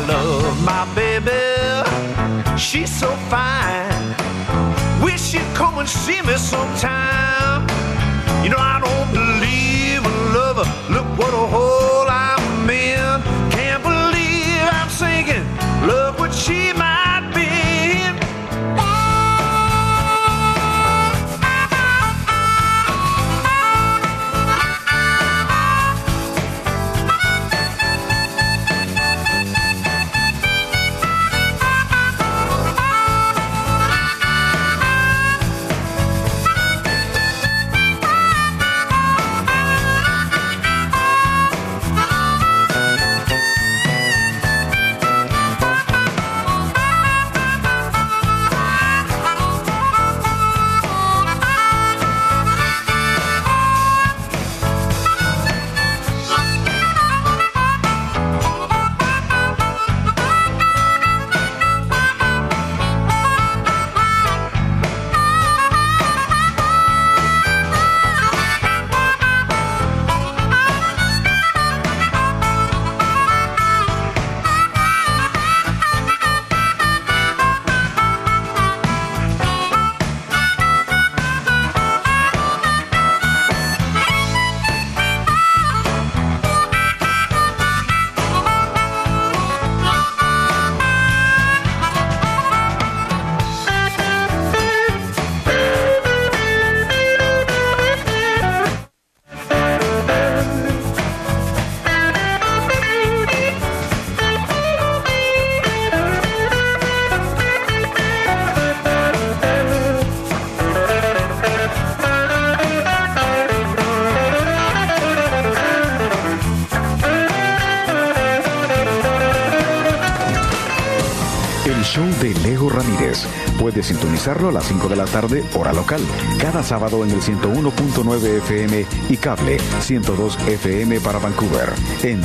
love my baby, she's so fine. Wish you'd come and see me sometime. You know I don't believe in love. Look what a hole I'm in. Can't believe I'm singing. Look what she might be. Show de Leo Ramírez. Puedes sintonizarlo a las 5 de la tarde, hora local, cada sábado en el 101.9 FM y cable 102 FM para Vancouver, en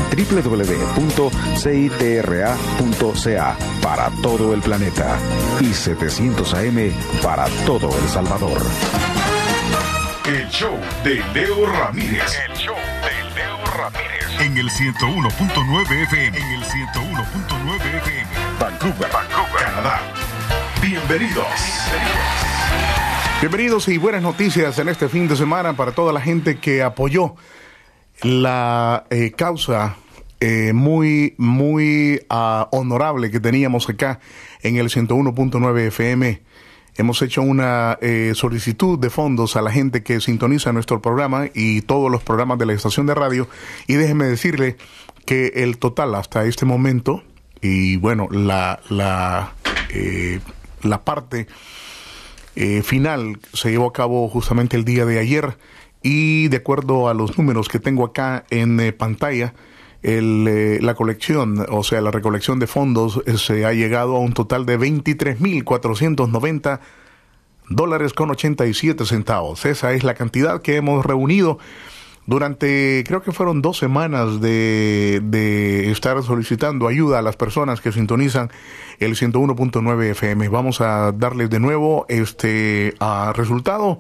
www.citra.ca para todo el planeta y 700 AM para todo El Salvador. El show de Leo Ramírez. El show de Leo Ramírez. En el 101.9 FM. En el 101.9 FM. Vancouver, Canadá. Bienvenidos. Bienvenidos y buenas noticias en este fin de semana para toda la gente que apoyó la causa muy honorable que teníamos acá en el 101.9 FM. Hemos hecho una solicitud de fondos a la gente que sintoniza nuestro programa y todos los programas de la estación de radio. Y déjenme decirle que el total hasta este momento, y bueno, la parte final se llevó a cabo justamente el día de ayer. Y de acuerdo a los números que tengo acá en pantalla, la colección, o sea, la recolección de fondos se ha llegado a un total de $23,490.87. Esa es la cantidad que hemos reunido durante, creo que fueron 2 semanas de estar solicitando ayuda a las personas que sintonizan el 101.9 FM. Vamos a darles de nuevo resultado.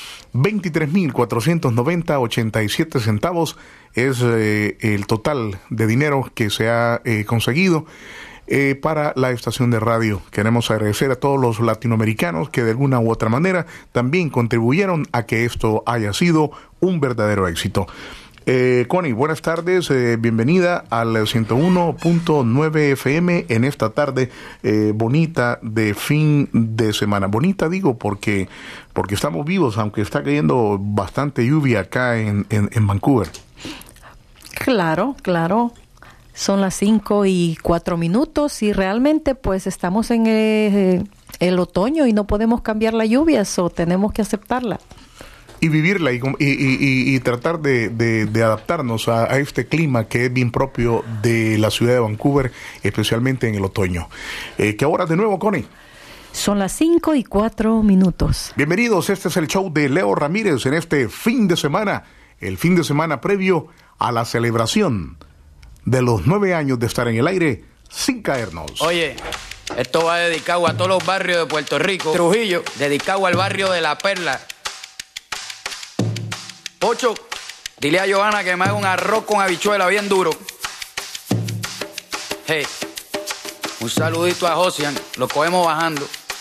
$23,490.87 es el total de dinero que se ha conseguido para la estación de radio. Queremos agradecer a todos los latinoamericanos que de alguna u otra manera también contribuyeron a que esto haya sido un verdadero éxito. Connie, buenas tardes, bienvenida al 101.9 FM en esta tarde bonita de fin de semana. Bonita digo porque estamos vivos, aunque está cayendo bastante lluvia acá en Vancouver. Claro. Son las 5:04 y realmente pues estamos en el otoño y no podemos cambiar la lluvia, so tenemos que aceptarla. Y vivirla y tratar de adaptarnos a este clima que es bien propio de la ciudad de Vancouver, especialmente en el otoño. ¿Qué hora de nuevo, Connie? Son las 5:04. Bienvenidos, este es el show de Leo Ramírez en este fin de semana, el fin de semana previo a la celebración de los 9 años de estar en el aire sin caernos. Oye, esto va dedicado a todos los barrios de Puerto Rico. Trujillo, dedicado al barrio de La Perla. Pocho, dile a Johanna que me haga un arroz con habichuela bien duro. Hey, Un saludito a Josian, lo cogemos bajando.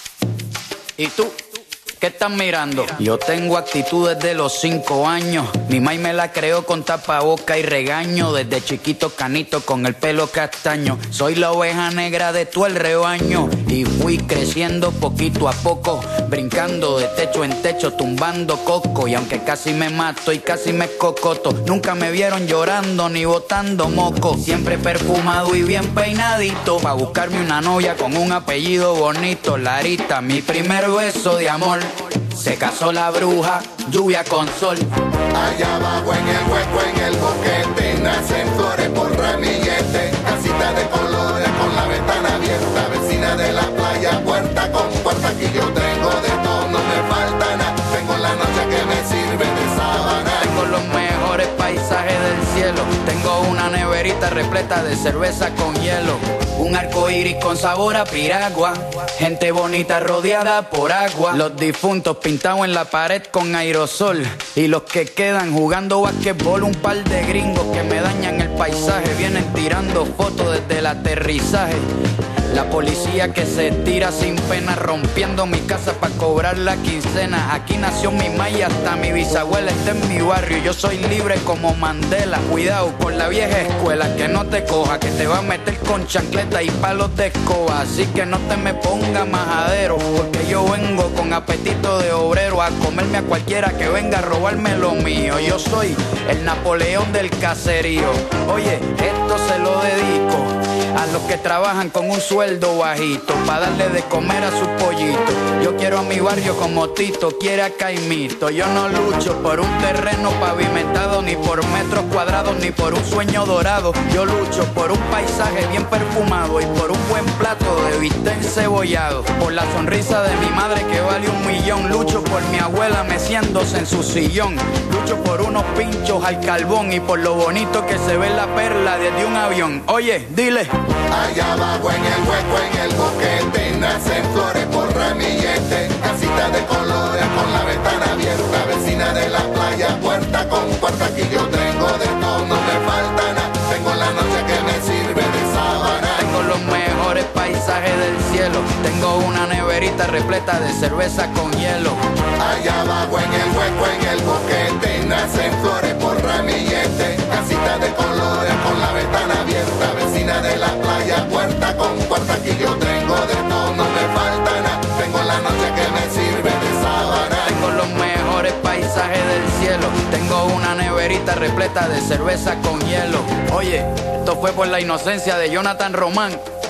¿Y tú? ¿Qué estás mirando? Yo tengo actitud desde los 5 años. Mi maíz me la creó con tapaboca y regaño. Desde chiquito canito con el pelo castaño. Soy la oveja negra de todo el rebaño. Y fui creciendo poquito a poco, brincando de techo en techo, tumbando coco. Y aunque casi me mato y casi me cocoto, nunca me vieron llorando ni botando moco. Siempre perfumado y bien peinadito, pa' buscarme una novia con un apellido bonito. Larita, mi primer beso de amor. Se casó la bruja, lluvia con sol. Allá abajo en el hueco, en el boquete, nacen flores por ramillete. Casita de colores con la ventana abierta, vecina de la playa, puerta con puerta. Aquí yo tengo de todo, no me falta nada. Tengo la noche que me sirve de sábana. Tengo los mejores paisajes del cielo. Tengo una neverita repleta de cerveza con hielo. Un arco iris con sabor a piragua. Gente bonita rodeada por agua. Los difuntos pintados en la pared con aerosol. Y los que quedan jugando basquetbol. Un par de gringos que me dañan el paisaje. Vienen tirando fotos desde el aterrizaje. La policía que se tira sin pena, rompiendo mi casa para cobrar la quincena. Aquí nació mi maíz, hasta mi bisabuela está en mi barrio. Yo soy libre como Mandela. Cuidado con la vieja escuela, que no te coja, que te va a meter con chancleta y palos de escoba. Así que no te me ponga majadero, porque yo vengo con apetito de obrero a comerme a cualquiera que venga a robarme lo mío. Yo soy el Napoleón del caserío. Oye, esto se lo dedico a los que trabajan con un sueldo bajito, pa' darle de comer a su pollito. Yo quiero a mi barrio como Tito quiere a Caimito. Yo no lucho por un terreno pavimentado, ni por metros cuadrados, ni por un sueño dorado. Yo lucho por un paisaje bien perfumado y por un buen plato de bistec encebollado. Por la sonrisa de mi madre que vale 1.000.000. Lucho por mi abuela meciéndose en su sillón. Lucho por unos pinchos al carbón y por lo bonito que se ve la perla desde un avión. Oye, dile. Allá abajo en el hueco, en el boquete, nacen flores por ramillete. Casita de colores con la ventana abierta, vecina de la playa, puerta con puerta. Aquí yo tengo de todo, no me falta nada. Tengo la noche que me sirve de sábana. Tengo los mejores paisajes del cielo. Tengo una neverita repleta de cerveza con hielo. Allá abajo en el hueco, en el boquete, nacen flores por ramillete. Casita de colores con la ventana abierta, vecina de la playa, puerta con puerta. Aquí yo tengo de todo, no me falta nada. Tengo la noche que me sirve de sábana. Tengo los mejores paisajes del cielo. Tengo una neverita repleta de cerveza con hielo. Oye, esto fue por la inocencia de Jonathan Román.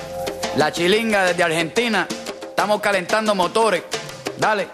La chilinga desde Argentina. Estamos calentando motores. Dale.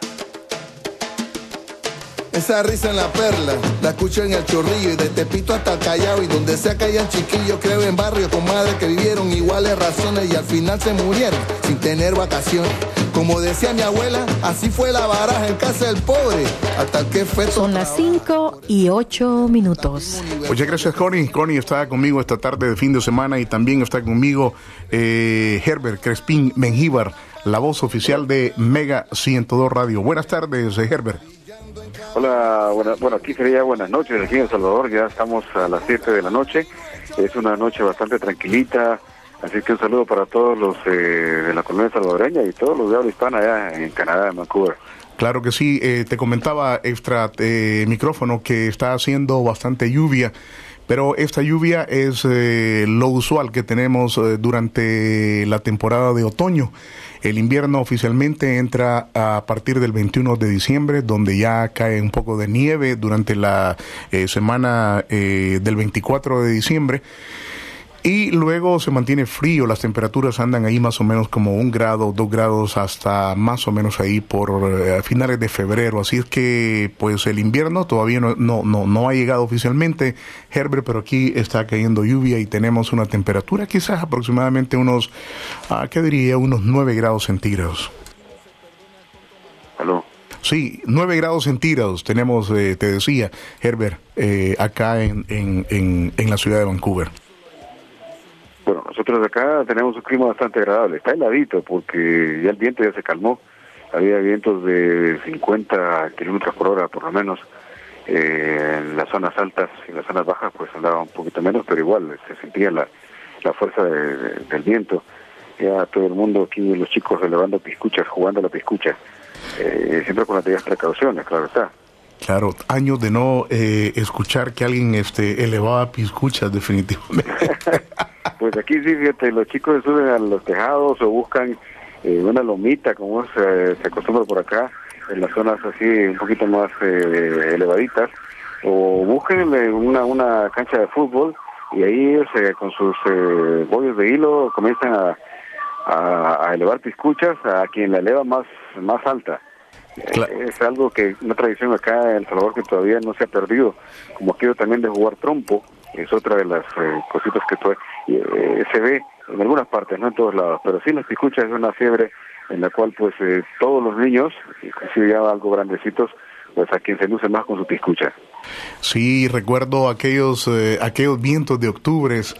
Esa risa en la perla, la escucho en el Chorrillo y de Tepito hasta el Callao. Y donde sea que hayan chiquillos, creo en barrios con madres que vivieron iguales razones y al final se murieron sin tener vacaciones. Como decía mi abuela, así fue la baraja en casa del pobre, hasta el que fue. Son las 5:08. Muchas gracias, Connie. Connie está conmigo esta tarde de fin de semana y también está conmigo Herbert Crespín Mengíbar, la voz oficial de Mega 102 Radio. Buenas tardes, Herbert. Hola, bueno, aquí sería buenas noches, aquí en El Salvador, ya estamos a las 7 de la noche, es una noche bastante tranquilita, así que un saludo para todos los de la colonia salvadoreña y todos los de habla hispana allá en Canadá, en Vancouver. Claro que sí, te comentaba extra micrófono que está haciendo bastante lluvia, pero esta lluvia es lo usual que tenemos durante la temporada de otoño. El invierno oficialmente entra a partir del 21 de diciembre, donde ya cae un poco de nieve durante la semana del 24 de diciembre. Y luego se mantiene frío, las temperaturas andan ahí más o menos como 1 grado, 2 grados, hasta más o menos ahí por finales de febrero. Así es que pues el invierno todavía no ha llegado oficialmente, Herbert, pero aquí está cayendo lluvia y tenemos una temperatura quizás aproximadamente unos, ¿qué diría? Unos 9 grados centígrados. ¿Aló? Sí, 9 grados centígrados tenemos, te decía, Herbert, acá en la ciudad de Vancouver. Bueno, nosotros acá tenemos un clima bastante agradable, está heladito porque ya el viento ya se calmó, había vientos de 50 kilómetros por hora por lo menos, en las zonas altas y las zonas bajas pues andaba un poquito menos, pero igual se sentía la fuerza del viento. ya todo el mundo aquí, los chicos elevando piscuchas, jugando la piscucha, siempre con las debidas precauciones, claro está. Claro, años de no escuchar que alguien elevaba piscuchas, definitivamente. Pues aquí sí, fíjate, los chicos suben a los tejados o buscan una lomita, como se acostumbra por acá, en las zonas así un poquito más elevaditas, o busquen una cancha de fútbol y ahí con sus bollos de hilo comienzan a elevar piscuchas a quien la eleva más alta. Claro. Es algo que, una tradición acá en El Salvador que todavía no se ha perdido, como aquello también de jugar trompo, es otra de las cositas que se ve en algunas partes, no en todos lados, pero sí las piscuchas es una fiebre en la cual pues todos los niños, inclusive ya algo grandecitos, pues a quien se luce más con su piscucha. Sí, recuerdo aquellos vientos de octubres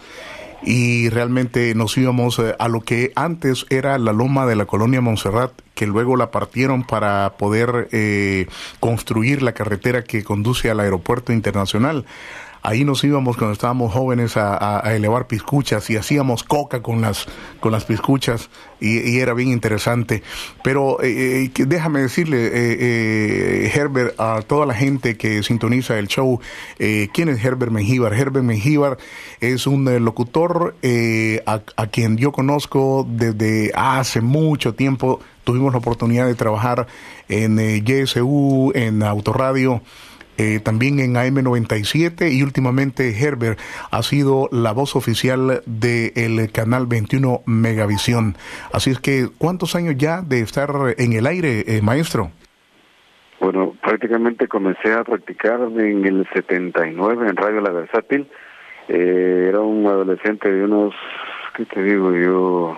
y realmente nos íbamos a lo que antes era la loma de la colonia Montserrat, que luego la partieron para poder construir la carretera que conduce al aeropuerto internacional. Ahí nos íbamos cuando estábamos jóvenes a elevar piscuchas y hacíamos coca con las piscuchas y era bien interesante. Pero déjame decirle, Herbert, a toda la gente que sintoniza el show, ¿quién es Herbert Mengíbar? Herbert Mengíbar es un locutor a quien yo conozco desde hace mucho tiempo. Tuvimos la oportunidad de trabajar en YSU, en Autoradio, también en AM97 y últimamente Herbert ha sido la voz oficial del canal 21 Megavisión. Así es que, ¿cuántos años ya de estar en el aire, maestro? Bueno, prácticamente comencé a practicar en el 79 en Radio La Versátil. Era un adolescente de unos, ¿qué te digo yo?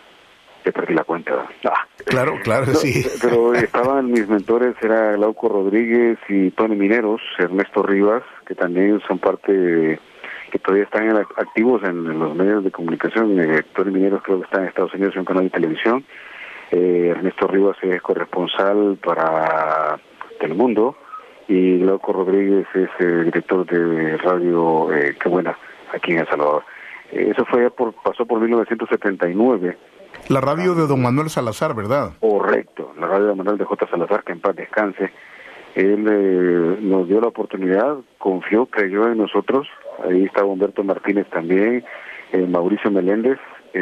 Te perdí la cuenta. Claro, sí. Pero estaban mis mentores, era Glauco Rodríguez y Tony Mineros, Ernesto Rivas, que también son parte que todavía están activos en los medios de comunicación. Tony Mineros creo que está en Estados Unidos en un canal de televisión. Ernesto Rivas es corresponsal para Telemundo y Glauco Rodríguez es director de radio Qué Buena, aquí en El Salvador. Eso pasó por 1979. La radio de don Manuel Salazar, ¿verdad? Correcto, la radio de Manuel de J. Salazar, que en paz descanse. Él nos dio la oportunidad, confió, creyó en nosotros. Ahí estaba Humberto Martínez también, Mauricio Meléndez,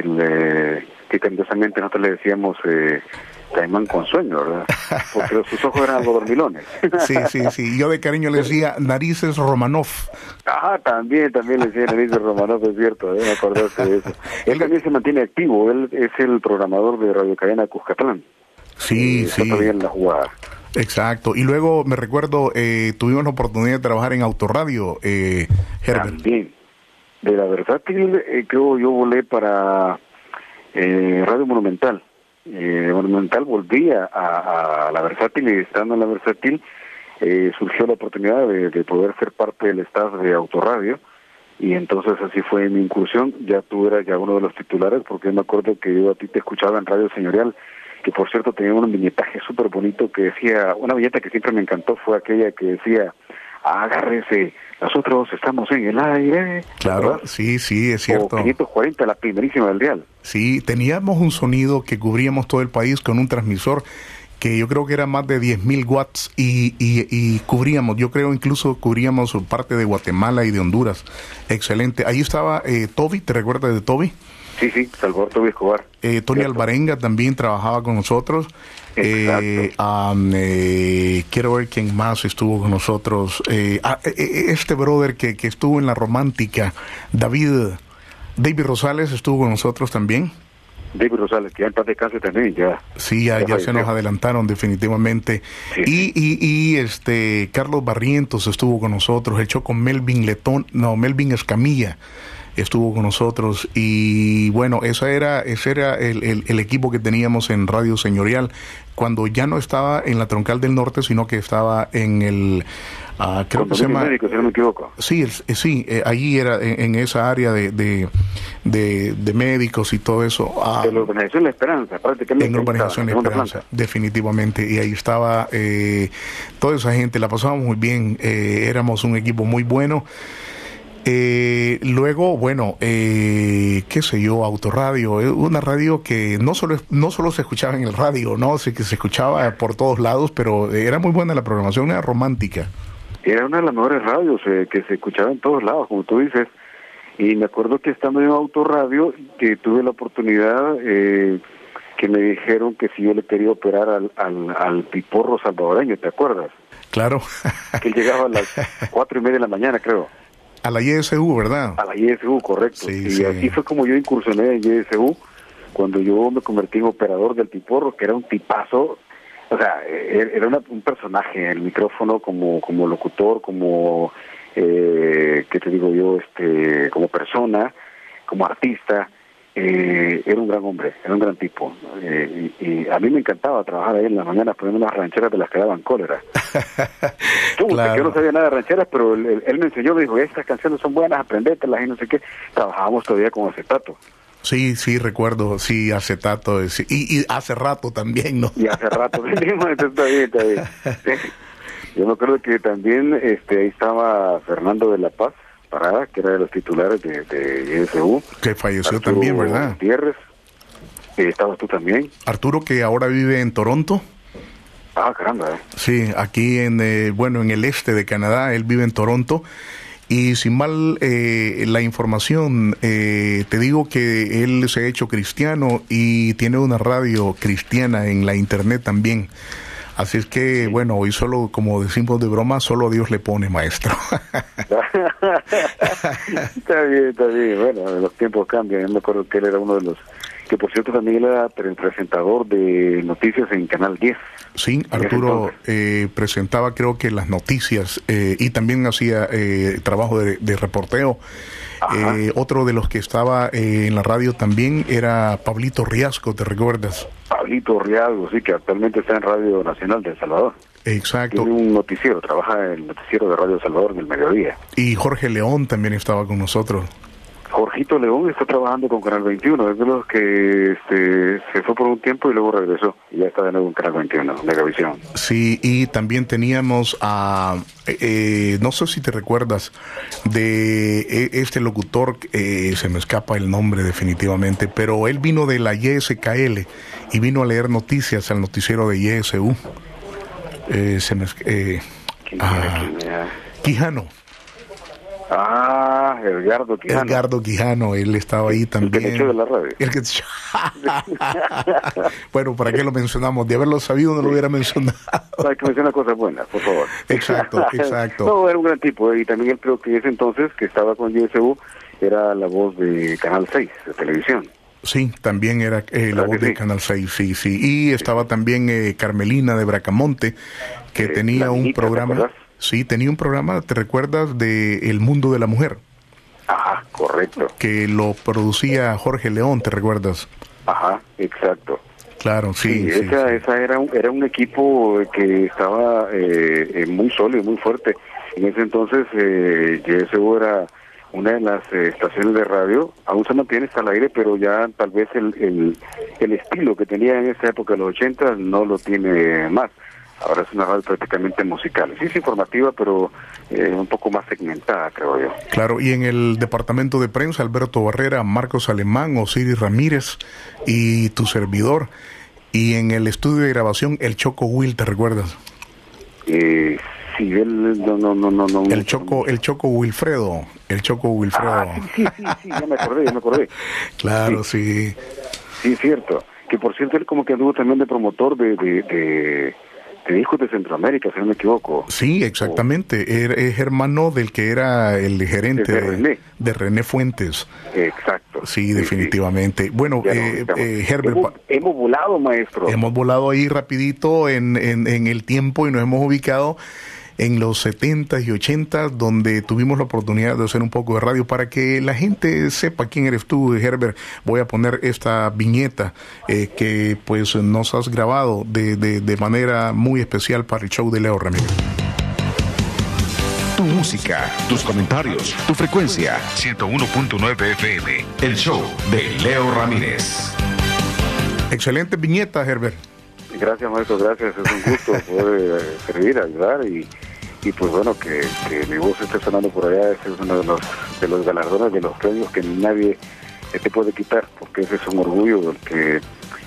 que cariñosamente nosotros le decíamos Caimán con sueño, ¿verdad? Porque sus ojos eran algo dormilones. Sí. Yo de cariño le decía Narices Romanov. También le decía Narices Romanov, es cierto, me acordaste de eso. Él también se mantiene activo, él es el programador de Radio Cadena Cuscatlán. Sí. Está todavía en la jugada. Exacto. Y luego me recuerdo, tuvimos la oportunidad de trabajar en Autoradio, Herbert. También. De La Versátil, creo yo volé para Radio Monumental. Monumental volvía a La Versátil y estando en La Versátil surgió la oportunidad de poder ser parte del staff de Autoradio y entonces así fue mi incursión. Ya tú eras ya uno de los titulares porque me acuerdo que yo a ti te escuchaba en Radio Señorial, que por cierto tenía un viñetaje súper bonito que decía, una viñeta que siempre me encantó fue aquella que decía, agárrese, nosotros estamos en el aire. Claro, ¿verdad? sí, es cierto. O 540, la primerísima del dial. Sí, teníamos un sonido que cubríamos todo el país con un transmisor que yo creo que era más de 10,000 watts y cubríamos, yo creo incluso cubríamos parte de Guatemala y de Honduras. Excelente. Ahí estaba Toby, ¿te recuerdas de Toby? Sí, Salvador Toby Escobar. Tony Alvarenga también trabajaba con nosotros. Quiero ver quién más estuvo con nosotros. Este brother que estuvo en La Romántica, David Rosales estuvo con nosotros también. David Rosales, que ya en paz descanse también, ya. Sí, ya se nos adelantaron definitivamente. Sí. Y Carlos Barrientos estuvo con nosotros, el Choco Melvin Escamilla estuvo con nosotros y bueno, ese era el equipo que teníamos en Radio Señorial cuando ya no estaba en la Troncal del Norte, sino que estaba en el creo que se llama médico, si no me equivoco. Sí, allí era en esa área de médicos y todo eso. De la Urbanización La Esperanza, prácticamente. En Urbanización La Esperanza, definitivamente. Y ahí estaba toda esa gente, la pasábamos muy bien, éramos un equipo muy bueno. Luego, bueno, qué sé yo, Autoradio, una radio que no solo se escuchaba en el radio, ¿no? Sí, que se escuchaba por todos lados, pero era muy buena la programación, era romántica. Era una de las mejores radios que se escuchaba en todos lados, como tú dices. Y me acuerdo que estando en Autoradio, que tuve la oportunidad, que me dijeron que si yo le quería operar al piporro salvadoreño, ¿te acuerdas? Claro. Que él llegaba a las 4:30 de la mañana, creo. A la YSU, ¿verdad? A la YSU, correcto. Sí, y sí. así fue como yo incursioné en YSU, cuando yo me convertí en operador del piporro, que era un tipazo. O sea, era un personaje en el micrófono, como locutor, como, ¿qué te digo yo? Como persona, como artista. Era un gran hombre, era un gran tipo. Y a mí me encantaba trabajar ahí en las mañanas poniendo unas rancheras de las que daban cólera. Claro. Yo no sabía nada de rancheras, pero él me enseñó, me dijo, estas canciones son buenas, aprendételas y no sé qué. Trabajábamos todavía con acetato. Sí, recuerdo, sí, acetato, sí, y hace rato también, ¿no? Y hace rato, está bien. Sí. Yo me acuerdo que también ahí estaba Fernando de la Paz Parada, que era de los titulares de YSU. Que falleció Arturo también, ¿verdad? Gutiérrez. ¿Estabas tú también? Arturo, que ahora vive en Toronto. Ah, caramba, Sí, aquí en el este de Canadá, él vive en Toronto. Y sin mal la información, te digo que él se ha hecho cristiano y tiene una radio cristiana en la internet también. Así es que, bueno, hoy solo, como decimos de broma, solo a Dios le pone, maestro. Está bien. Bueno, los tiempos cambian. Yo me acuerdo que él era uno de los... Que por cierto también era presentador de noticias en Canal 10. Sí, Arturo presentaba creo que las noticias y también hacía trabajo de reporteo. Otro de los que estaba en la radio también era Pablito Riasco, ¿te recuerdas? Pablito Riasco, sí, que actualmente está en Radio Nacional de El Salvador. Exacto. Tiene un noticiero, trabaja en el noticiero de Radio Salvador en el mediodía. Y Jorge León también estaba con nosotros. Jorgito León está trabajando con Canal 21, es de los que se fue por un tiempo y luego regresó. Y ya está de nuevo en Canal 21, Megavisión. Sí, y también teníamos a, no sé si te recuerdas, de este locutor, se me escapa el nombre definitivamente, pero él vino de la YSKL y vino a leer noticias al noticiero de YSU. Quijano. Ah, Edgardo Quijano. Edgardo Quijano, él estaba ahí también. El que echó de la radio. Bueno, ¿para qué lo mencionamos? De haberlo sabido no lo hubiera mencionado. Hay que mencionar cosas buenas, por favor. Exacto. No, era un gran tipo, y también él creo que en ese entonces, que estaba con YSU, era la voz de Canal 6, de televisión. Sí, también era la voz de Canal 6, sí. Y estaba también Carmelina de Bracamonte, que tenía un programa... Sí, tenía un programa, ¿te recuerdas? De El Mundo de la Mujer. Ajá, correcto. Que lo producía Jorge León, ¿te recuerdas? Ajá, exacto. Claro, sí. Esa era un equipo que estaba muy sólido, muy fuerte. En ese entonces, YSU era una de las estaciones de radio, aún se mantiene, está al aire, pero ya tal vez el estilo que tenía en esa época, de los 80, no lo tiene más. Ahora es una radio prácticamente musical. Sí es informativa, pero un poco más segmentada, creo yo. Claro, y en el departamento de prensa, Alberto Barrera, Marcos Alemán, Osiris Ramírez y tu servidor. Y en el estudio de grabación, el Choco Will, ¿te recuerdas? Sí, él no. El Choco Wilfredo. Sí, ya me acordé. Claro, sí. Sí, cierto. Que por cierto, él como que anduvo también de promotor de discos de Centroamérica, si no me equivoco. Sí, exactamente. Es hermano del que era el gerente de René Fuentes. Exacto. Sí, definitivamente. Sí. Bueno, Herbert... Hemos volado, maestro. Hemos volado ahí rapidito en el tiempo y nos hemos ubicado en los 70s y 80s, donde tuvimos la oportunidad de hacer un poco de radio. Para que la gente sepa quién eres tú, Herbert, voy a poner esta viñeta que pues nos has grabado de manera muy especial para el show de Leo Ramírez. Tu música, tus comentarios, tu frecuencia. 101.9 FM. El show de Leo Ramírez. Excelente viñeta, Herbert. Gracias, maestro, gracias. Es un gusto poder servir, ayudar y y pues bueno, que mi voz esté sonando por allá, ese es uno de los galardones, de los premios que nadie te puede quitar, porque ese es un orgullo, que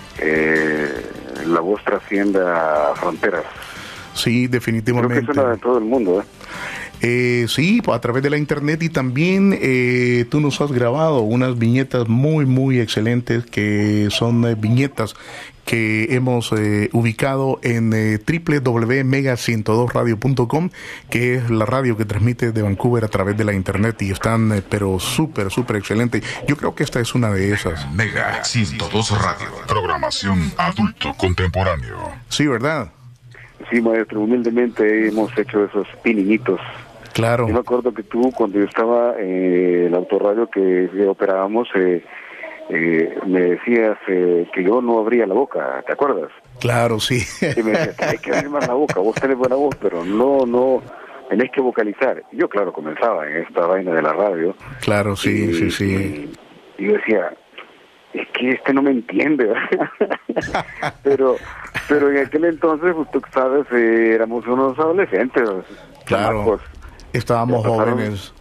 la voz trascienda fronteras. Sí, definitivamente. Creo que suena de todo el mundo, sí, a través de la internet, y también tú nos has grabado unas viñetas muy, muy excelentes, que son viñetas que hemos ubicado en www.mega102radio.com, que es la radio que transmite de Vancouver a través de la internet, y están pero súper excelentes. Yo creo que esta es una de esas. Mega 102 Radio, programación adulto contemporáneo. Sí, ¿verdad? Sí, maestro, humildemente hemos hecho esos pininitos. Claro. Yo me acuerdo que tú, cuando yo estaba en el autorradio que operábamos, me decías que yo no abría la boca, ¿te acuerdas? Claro, sí. Y me decías, hay que abrir más la boca, vos tenés buena voz, pero no, tenés que vocalizar. Y yo, claro, comenzaba en esta vaina de la radio. Claro, sí, sí. Y yo decía, es que no me entiende, ¿verdad? pero en aquel entonces, pues, tú sabes, éramos unos adolescentes. Claro, chamacos. Estábamos jóvenes.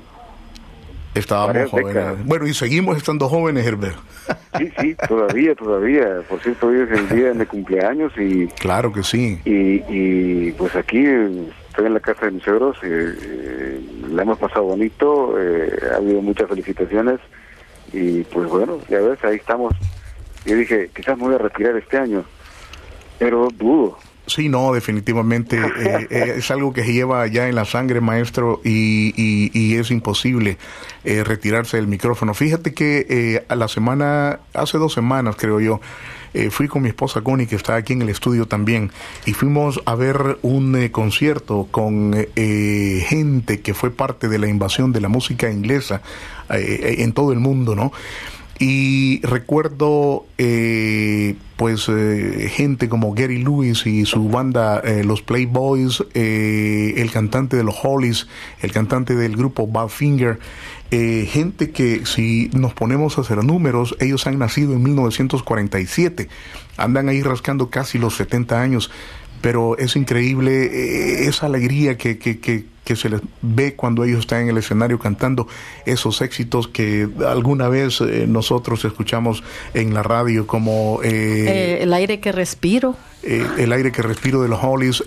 Décadas. Bueno, y seguimos estando jóvenes, Herbert. Sí, todavía. Por cierto, hoy es el día de mi cumpleaños y... Claro que sí. Y pues aquí estoy en la casa de mis suegros, la hemos pasado bonito, ha habido muchas felicitaciones y pues bueno, ya ves, ahí estamos. Yo dije, quizás me voy a retirar este año, pero dudo. Sí, no, definitivamente es algo que se lleva ya en la sangre, maestro, y es imposible retirarse del micrófono. Fíjate que hace 2 semanas, creo yo, fui con mi esposa Connie, que está aquí en el estudio también, y fuimos a ver un concierto con gente que fue parte de la invasión de la música inglesa en todo el mundo, ¿no? Y recuerdo gente como Gary Lewis y su banda los Playboys, el cantante de los Hollies, el cantante del grupo Badfinger, gente que, si nos ponemos a hacer números, ellos han nacido en 1947, andan ahí rascando casi los 70 años, pero es increíble esa alegría que se les ve cuando ellos están en el escenario cantando esos éxitos que alguna vez nosotros escuchamos en la radio, como El aire que respiro. El aire que respiro de los Hollies,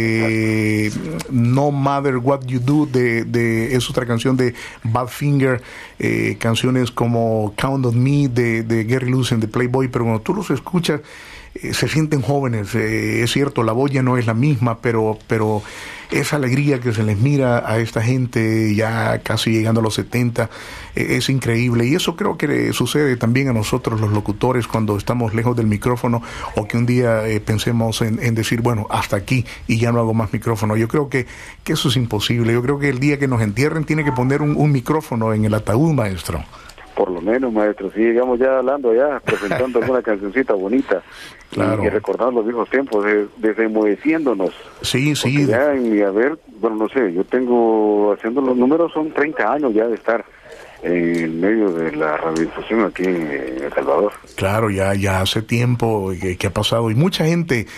No Matter What You Do es otra canción de Badfinger, canciones como Count on Me de Gary Lewis and the Playboy, pero cuando tú los escuchas se sienten jóvenes, es cierto, la voz ya no es la misma, pero esa alegría que se les mira a esta gente ya casi llegando a los 70 es increíble, y eso creo que sucede también a nosotros los locutores cuando estamos lejos del micrófono, o que un día pensemos en decir, bueno, hasta aquí y ya no hago más micrófono. Yo creo que eso es imposible. Yo creo que el día que nos entierren tiene que poner un micrófono en el ataúd, maestro. Por lo menos, maestro, sí, llegamos ya hablando, ya presentando alguna cancioncita bonita. Claro. Y recordando los viejos tiempos, desenmoheciéndonos. Sí. Ya no sé, yo tengo, haciendo los números, son 30 años ya de estar en medio de la radiodifusión aquí en El Salvador. Claro, ya hace tiempo que ha pasado, y mucha gente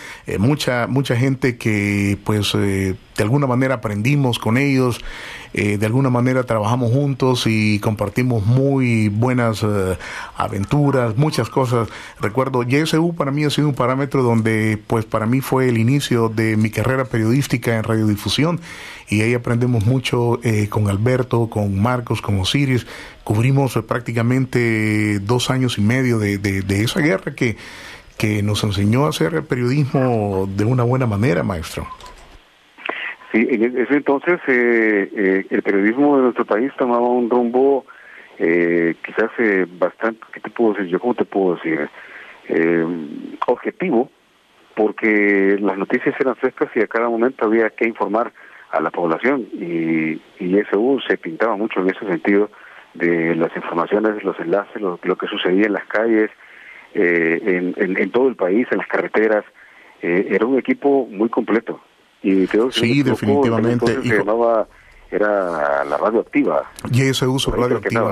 que pues de alguna manera aprendimos con ellos, de alguna manera trabajamos juntos y compartimos muy buenas aventuras, muchas cosas. Recuerdo, YSU para mí ha sido un parámetro donde pues para mí fue el inicio de mi carrera periodística en radiodifusión, y ahí aprendemos mucho con Alberto, con Marcos, con Osiris. Cubrimos prácticamente 2 años y medio de esa guerra que nos enseñó a hacer periodismo de una buena manera, maestro. Sí, en ese entonces el periodismo de nuestro país tomaba un rumbo quizás bastante, ¿cómo te puedo decir? Objetivo, porque las noticias eran frescas y a cada momento había que informar a la población, y eso se pintaba mucho en ese sentido de las informaciones, los enlaces, lo que sucedía en las calles, en todo el país, en las carreteras. Era un equipo muy completo. Y creo que sí, definitivamente. Era la radioactiva. Y ese uso radioactiva,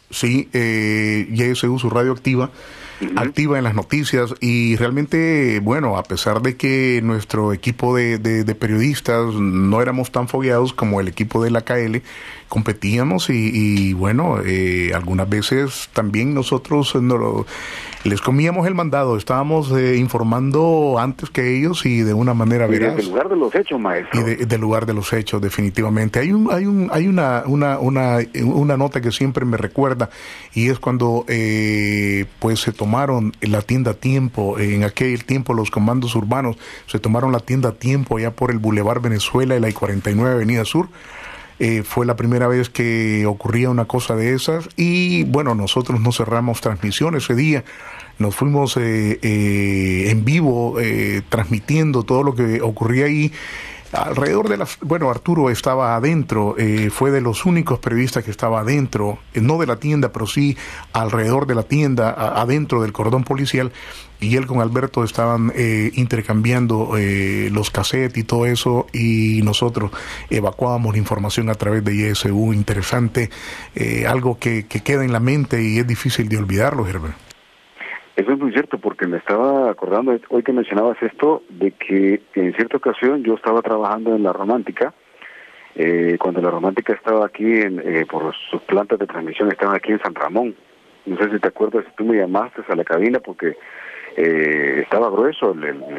Sí, YSU, su radio activa en las noticias, y realmente, bueno, a pesar de que nuestro equipo de periodistas no éramos tan fogueados como el equipo de la KL, competíamos y bueno, algunas veces también nosotros les comíamos el mandado, estábamos informando antes que ellos y de una manera veraz. Desde el lugar de los hechos, maestro. Y del lugar de los hechos, definitivamente. Hay una nota que siempre me recuerda, y es cuando pues se tomaron la tienda Tiempo. En aquel tiempo los comandos urbanos se tomaron la tienda Tiempo allá por el Boulevard Venezuela y la I-49 Avenida Sur. Fue la primera vez que ocurría una cosa de esas, y bueno, nosotros no cerramos transmisión ese día, nos fuimos en vivo transmitiendo todo lo que ocurría ahí. Alrededor de bueno, Arturo estaba adentro, fue de los únicos periodistas que estaba adentro, no de la tienda, pero sí alrededor de la tienda, adentro del cordón policial, y él con Alberto estaban intercambiando los cassettes y todo eso, y nosotros evacuábamos la información a través de YSU. Interesante, algo que queda en la mente y es difícil de olvidarlo, Herbert. Eso es muy cierto, porque me estaba acordando, hoy que mencionabas esto, de que en cierta ocasión yo estaba trabajando en La Romántica, cuando La Romántica estaba aquí, por sus plantas de transmisión, estaban aquí en San Ramón. No sé si te acuerdas, si tú me llamaste a la cabina, porque estaba grueso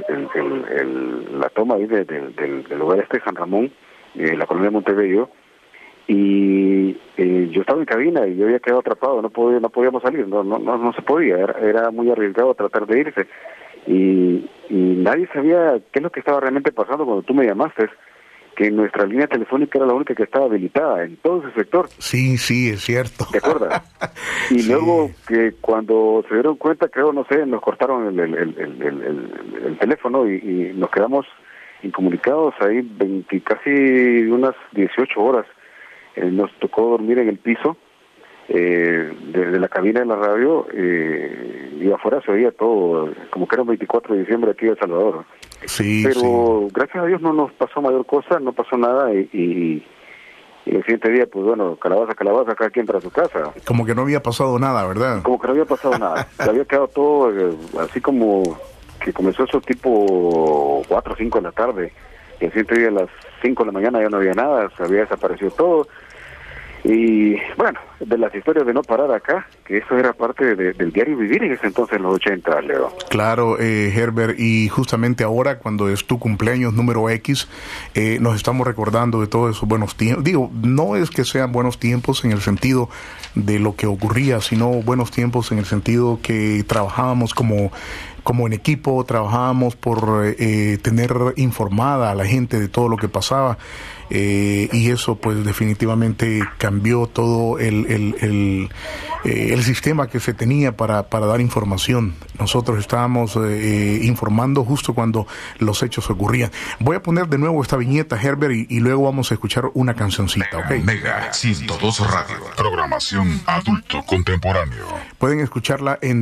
la toma ahí del lugar de San Ramón, la colonia Montebello, y yo estaba en cabina y yo había quedado atrapado, no podíamos salir, no se podía, era muy arriesgado tratar de irse, y nadie sabía qué es lo que estaba realmente pasando cuando tú me llamaste, que nuestra línea telefónica era la única que estaba habilitada en todo ese sector. Sí, es cierto. ¿Te acuerdas? Y sí. Luego que cuando se dieron cuenta, creo, no sé, nos cortaron el teléfono y nos quedamos incomunicados ahí casi unas 18 horas. Nos tocó dormir en el piso de la cabina de la radio, y afuera se oía todo, como que era un 24 de diciembre aquí en El Salvador. Sí, pero gracias a Dios no nos pasó mayor cosa, no pasó nada, y el siguiente día, pues bueno, calabaza, cada quien para su casa. Como que no había pasado nada, ¿verdad? Como que no había pasado nada. Se había quedado todo así como que comenzó eso tipo 4 o 5 de la tarde, y el siguiente día a las 5 de la mañana ya no había nada, se había desaparecido todo. Y bueno, de las historias de no parar acá, que eso era parte del diario vivir en ese entonces, en los 80, Leo. Claro, Herbert, y justamente ahora, cuando es tu cumpleaños número X, nos estamos recordando de todos esos buenos tiempos. Digo, no es que sean buenos tiempos en el sentido de lo que ocurría, sino buenos tiempos en el sentido que trabajábamos como en equipo, trabajábamos por tener informada a la gente de todo lo que pasaba, y eso pues definitivamente cambió todo el sistema que se tenía para dar información. Nosotros estábamos informando justo cuando los hechos ocurrían. Voy a poner de nuevo esta viñeta, Herbert, y luego vamos a escuchar una cancioncita, ¿ok? Mega 102 Radio, programación adulto contemporáneo. Pueden escucharla en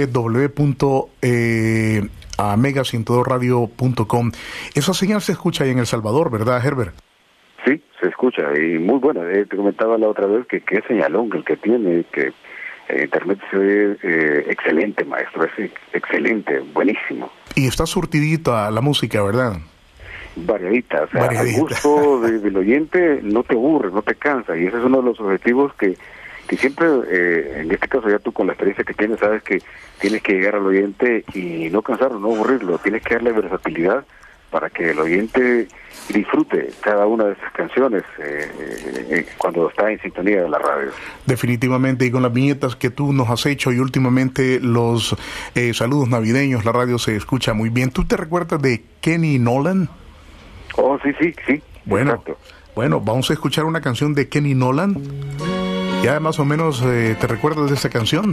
www.mega102radio.com. Esa señal se escucha ahí en El Salvador, ¿verdad, Herbert? Sí, se escucha, y muy buena. Te comentaba la otra vez que qué señalón el que tiene, que Internet se ve excelente, maestro, es excelente, buenísimo. Y está surtidita la música, ¿verdad? Variadita, o sea, al gusto del oyente, no te aburre, no te cansa, y ese es uno de los objetivos que siempre, en este caso ya tú con la experiencia que tienes, sabes que tienes que llegar al oyente y no cansarlo, no aburrirlo, tienes que darle versatilidad para que el oyente disfrute cada una de esas canciones cuando está en sintonía de la radio. Definitivamente, y con las viñetas que tú nos has hecho y últimamente los saludos navideños, la radio se escucha muy bien. ¿Tú te recuerdas de Kenny Nolan? Oh, sí. Bueno, exacto. Bueno, vamos a escuchar una canción de Kenny Nolan. ¿Ya más o menos te recuerdas de esta canción?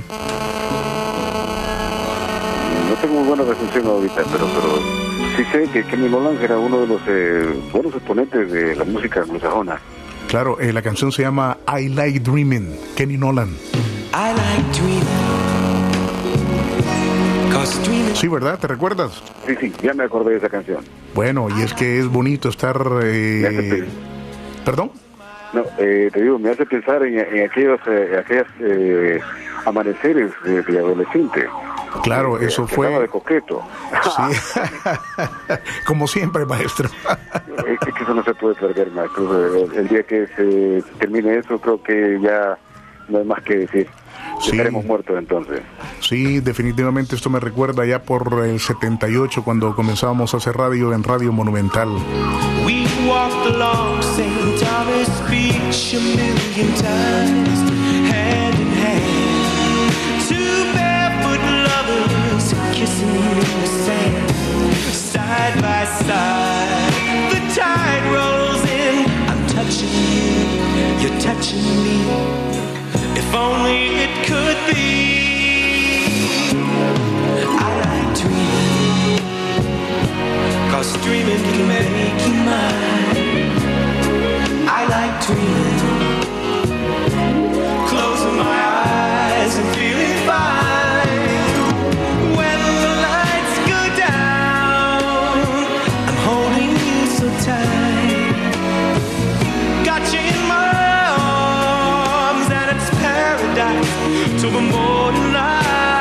No tengo muy buena recensión ahorita, pero sí sé que Kenny Nolan era uno de los buenos exponentes de la música anglosajona. Claro, la canción se llama I Like Dreaming, Kenny Nolan. I like dreaming. Sí, ¿verdad? ¿Te recuerdas? Sí, ya me acordé de esa canción. Bueno, y es que es bonito estar... ¿Perdón? No, te digo, me hace pensar en aquellas amaneceres de adolescente. Claro, eso fue... de coqueto. Sí. Como siempre, maestro. Es que eso no se puede perder, maestro. El día que se termine eso, creo que ya no hay más que decir. Sí. Estaremos muertos entonces. Sí, definitivamente esto me recuerda ya por el 78, cuando comenzábamos a hacer radio en Radio Monumental. We walked along St. Thomas Beach a million times, hand in hand. Two barefoot lovers kissing in the sand, side by side. The tide rolls in, I'm touching you, you're touching me. If only it could be. I like dreaming, 'cause dreaming can make you mine. I like dreaming, closing my eyes and feeling fine. When the lights go down, I'm holding you so tight. Got you in my arms and it's paradise till the morning light.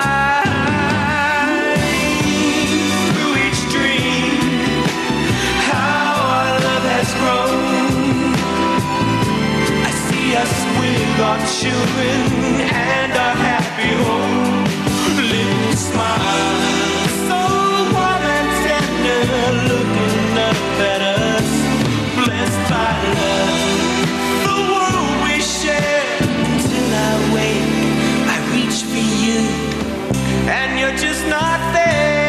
Through each dream, how our love has grown. I see us with our children and our happy home. Little smile, so warm and tender, looking up at us, blessed by love. The world we share, till I wake, I reach for you, and you're just not there.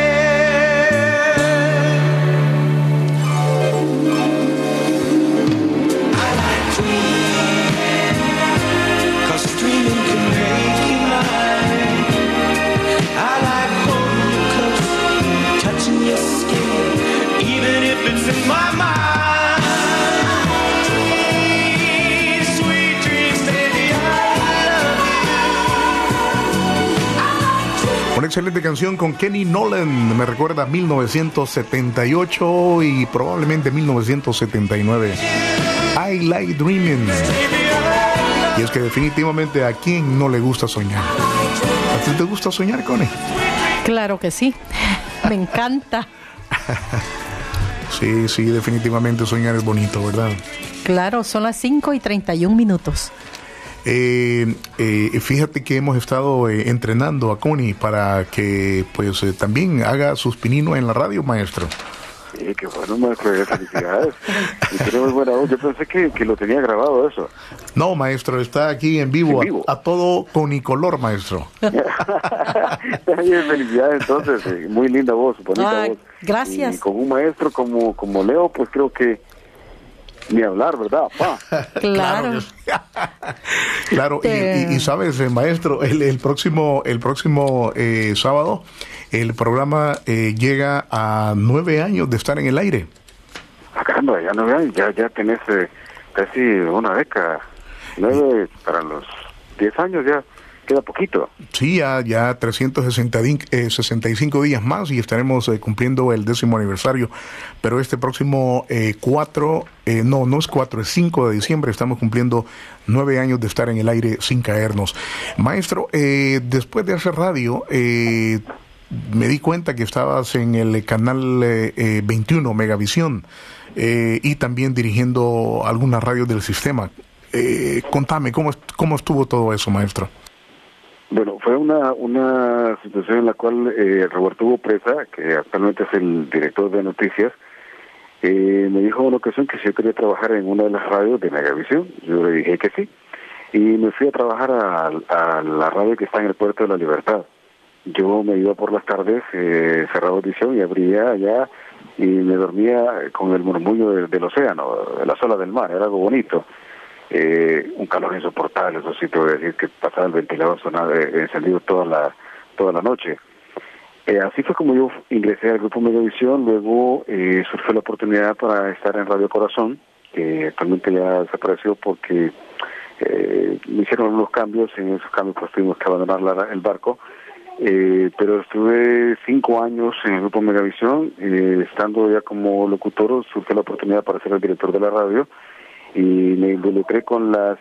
I like dreaming, 'cause dreaming can make you mine. I like holding you close, touching your skin, even if it's in my mind. Sweet dreams, baby, I love you. Una excelente canción con Kenny Nolan, me recuerda a 1978 y probablemente 1979. I Like Dreaming. Y es que definitivamente a quién no le gusta soñar. ¿A ti te gusta soñar, Connie? Claro que sí, me encanta. Sí, sí, definitivamente soñar es bonito, ¿verdad? Claro, son las 5:31. Fíjate que hemos estado entrenando a Connie para que pues también haga sus pininos en la radio, maestro. Sí, qué bueno, maestro, felicidades. Y tiene muy buena voz. Yo pensé que lo tenía grabado eso. No, maestro, está aquí en vivo. A todo conicolor, maestro. Está bien, felicidades entonces. Muy linda voz, bonita voz. Gracias. Y con un maestro como Leo, pues creo que ni hablar, ¿verdad? Pa. Claro. Claro, y sabes, maestro, el próximo sábado el programa llega a 9 años de estar en el aire. Caramba, ya 9 años, ya tenés casi una década. 9 para los 10 años ya queda poquito. Sí, ya 365 días más y estaremos cumpliendo el 10º aniversario. Pero este próximo 5 de diciembre estamos cumpliendo 9 años de estar en el aire sin caernos. Maestro, después de hacer radio, me di cuenta que estabas en el canal 21, Megavisión, y también dirigiendo algunas radios del sistema. Contame, ¿cómo estuvo todo eso, maestro? Bueno, fue una situación en la cual Roberto Hugo Presa, que actualmente es el director de noticias, me dijo en una ocasión que si yo quería trabajar en una de las radios de Megavisión. Yo le dije que sí, y me fui a trabajar a la radio que está en el Puerto de la Libertad. Yo me iba por las tardes, cerraba audición y abría allá, y me dormía con el murmullo del océano, de las olas del mar. Era algo bonito. Un calor insoportable, eso sí te voy a decir, que pasaba el ventilador encendido toda la noche. Así fue como yo ingresé al grupo Megavisión. Luego surgió la oportunidad para estar en Radio Corazón, que actualmente ya desapareció porque me hicieron unos cambios. En esos cambios pues tuvimos que abandonar el barco, pero estuve 5 años en el grupo Megavisión. Estando ya como locutor, surgió la oportunidad para ser el director de la radio. y me involucré con las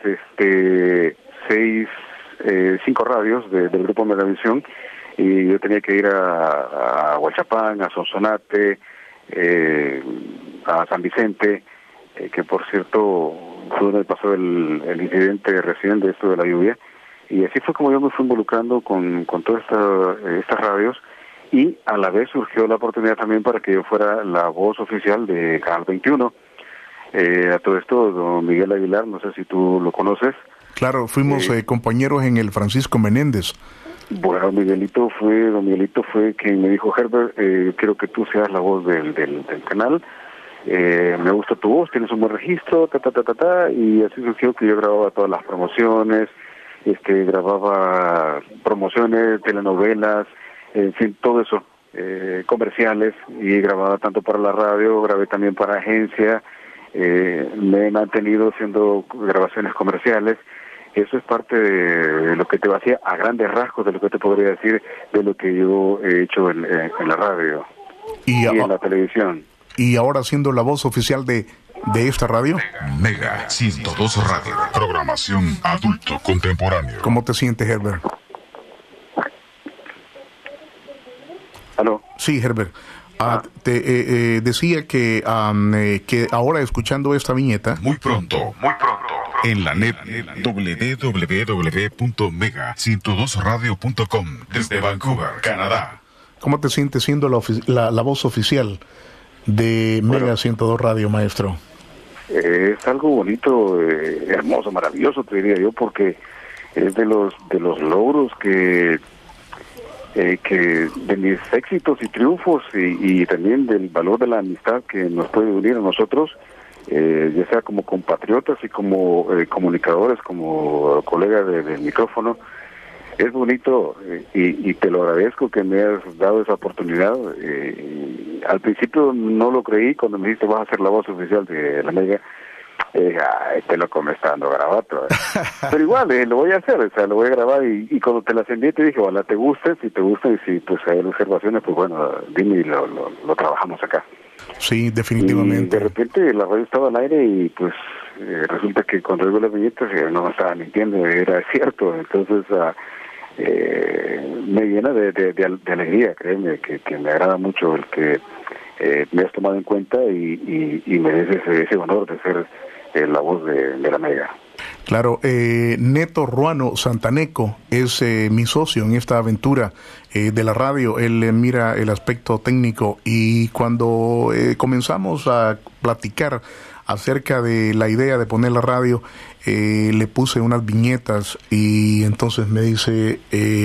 5 radios del grupo Megavisión, y yo tenía que ir a Huachapán, a Sonsonate, a San Vicente, que por cierto fue donde pasó el incidente recién de esto de la lluvia, y así fue como yo me fui involucrando con todas estas radios, y a la vez surgió la oportunidad también para que yo fuera la voz oficial de Canal 21. A todo esto, don Miguel Aguilar, no sé si tú lo conoces. Claro, fuimos compañeros en el Francisco Menéndez. Bueno, don Miguelito fue quien me dijo: Herbert, quiero que tú seas la voz del canal, me gusta tu voz, tienes un buen registro, y así surgió que yo grababa todas las promociones, grababa promociones, telenovelas, en fin, todo eso, comerciales, y grababa tanto para la radio, grabé también para agencia, me he mantenido haciendo grabaciones comerciales. Eso es parte de lo que te hacía a grandes rasgos, de lo que te podría decir de lo que yo he hecho en la radio y en la televisión. Y ahora siendo la voz oficial de esta radio. Mega 102 Radio, programación adulto contemporáneo. ¿Cómo te sientes, Herbert? ¿Aló? Sí, Herbert. Te decía que ahora escuchando esta viñeta. Muy pronto. En la net www.mega102radio.com desde Vancouver, Canadá. ¿Cómo te sientes siendo la voz oficial de Mega 102 Radio, maestro? Es algo bonito, hermoso, maravilloso, te diría yo, porque es de los logros que de mis éxitos y triunfos, y también del valor de la amistad que nos puede unir a nosotros, ya sea como compatriotas y como comunicadores, como colegas del micrófono. Es bonito, y te lo agradezco que me has dado esa oportunidad. Al principio no lo creí cuando me dijiste: vas a ser la voz oficial de la Mega. Este loco me está dando garabato. Pero igual, lo voy a hacer, lo voy a grabar, y cuando te las envié te dije: ojalá te guste, si te gusta, y si pues hay observaciones, pues bueno, dime y lo trabajamos acá. Sí, definitivamente. Y de repente la radio estaba al aire, y pues resulta que cuando oigo las viñetas no me estaba mintiendo, era cierto. Entonces me llena de alegría, créeme, que me agrada mucho el que me has tomado en cuenta, y mereces ese honor de ser la voz de la Mega. Claro, Neto Ruano Santaneco es mi socio en esta aventura de la radio. Él mira el aspecto técnico, y cuando comenzamos a platicar acerca de la idea de poner la radio, le puse unas viñetas, y entonces me dice: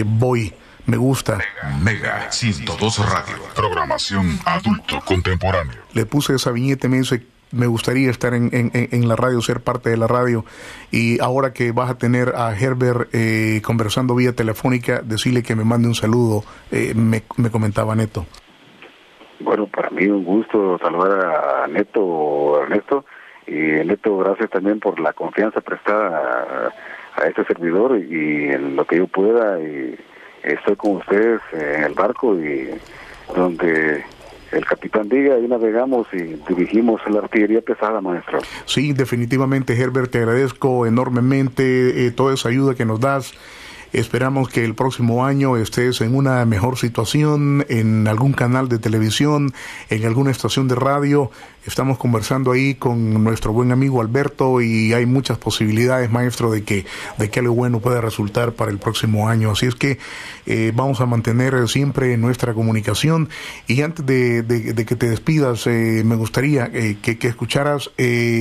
me gusta. Mega 102 Radio, programación adulto contemporáneo. Le puse esa viñeta y me dice: me gustaría estar en la radio, ser parte de la radio, y ahora que vas a tener a Herbert conversando vía telefónica, decirle que me mande un saludo, me comentaba Neto. Bueno, para mí un gusto saludar a Neto, Ernesto, y Neto, gracias también por la confianza prestada a este servidor, y en lo que yo pueda, y estoy con ustedes en el barco, y donde el capitán diga, ahí navegamos y dirigimos la artillería pesada, maestro. Sí, definitivamente, Herbert, te agradezco enormemente toda esa ayuda que nos das. Esperamos que el próximo año estés en una mejor situación, en algún canal de televisión, en alguna estación de radio. Estamos conversando ahí con nuestro buen amigo Alberto, y hay muchas posibilidades, maestro, de que algo bueno pueda resultar para el próximo año. Así es que vamos a mantener siempre nuestra comunicación. Y antes de que te despidas, me gustaría que escucharas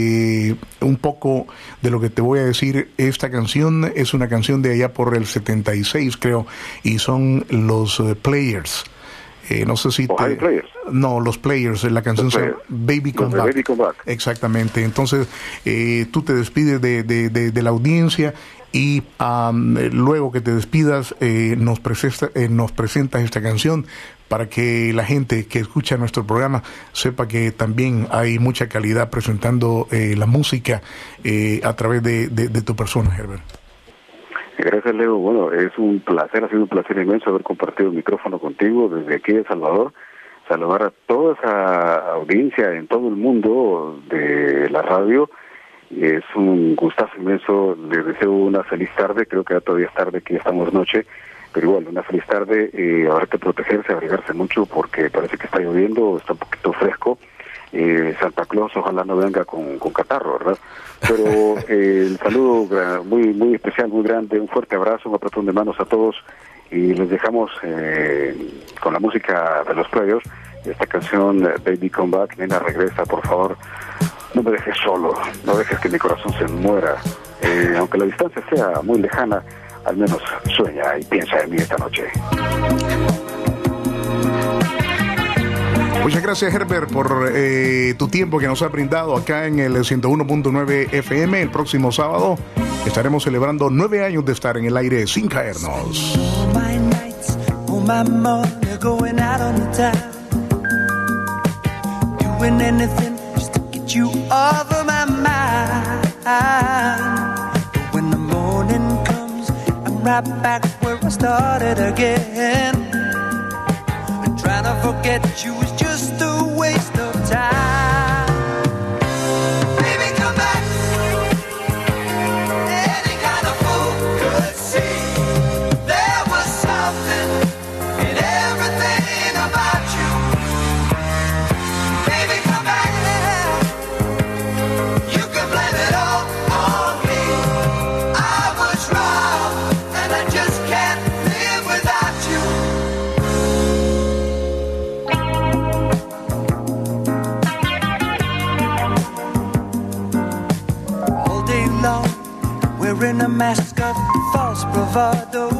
un poco de lo que te voy a decir. Esta canción es una canción de allá por el 76, creo, y son los Players. No sé si no, los Players, la canción se llama Baby Come Back. Exactamente. Entonces tú te despides de la audiencia, y luego que te despidas nos presentas esta canción para que la gente que escucha nuestro programa sepa que también hay mucha calidad presentando la música a través de tu persona, Herbert. Gracias, Leo. Bueno, es un placer, ha sido un placer inmenso haber compartido el micrófono contigo desde aquí de Salvador. Saludar a toda esa audiencia en todo el mundo de la radio, Es un gustazo inmenso, les deseo una feliz tarde, creo que todavía es tarde, que ya estamos noche, pero igual, una feliz tarde, habrá que protegerse, abrigarse mucho porque parece que está lloviendo, está un poquito fresco. Santa Claus ojalá no venga con catarro, ¿verdad? Pero el saludo muy muy especial, muy grande, un fuerte abrazo, un apretón de manos a todos y les dejamos con la música de los Players, esta canción Baby Come Back, nena regresa, por favor, no me dejes solo, no dejes que mi corazón se muera, aunque la distancia sea muy lejana, al menos sueña y piensa en mí esta noche. Muchas gracias, Herbert, por tu tiempo que nos ha brindado acá en el 101.9 FM. El próximo sábado estaremos celebrando 9 años de estar en el aire sin caernos. Trying to forget you is just a waste of time. Baby, come back. Any kind of fool could see there was something in everything about you. Baby, come back. You can blame it all on me. I was wrong, and I just can't live without you. Wearing a mask of false bravado,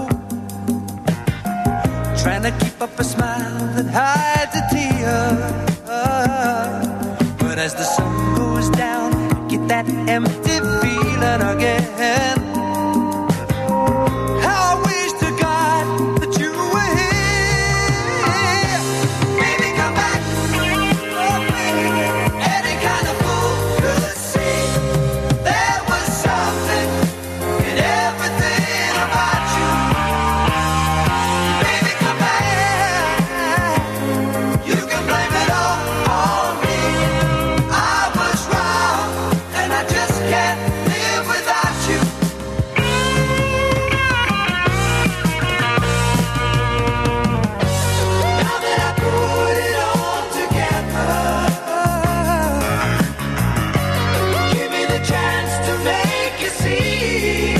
trying to keep up a smile that hides a tear. But as the sun goes down, I get that empty feeling again. How I wish to God that you were here. Baby, come back. Oh, baby. Any kind of fool could see there was something in everything about you. Baby, come back. You can blame it all on me. I was wrong, and I just can't live without you. Now that I put it all together, give me the chance to make you see.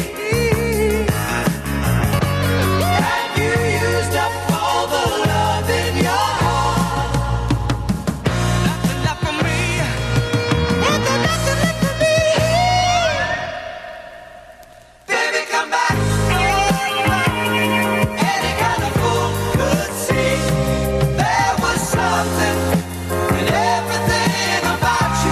Have you used up all the love in your heart? Nothing left for me. Nothing left for me. Baby, come back. Any kind of fool could see there was something in everything about you.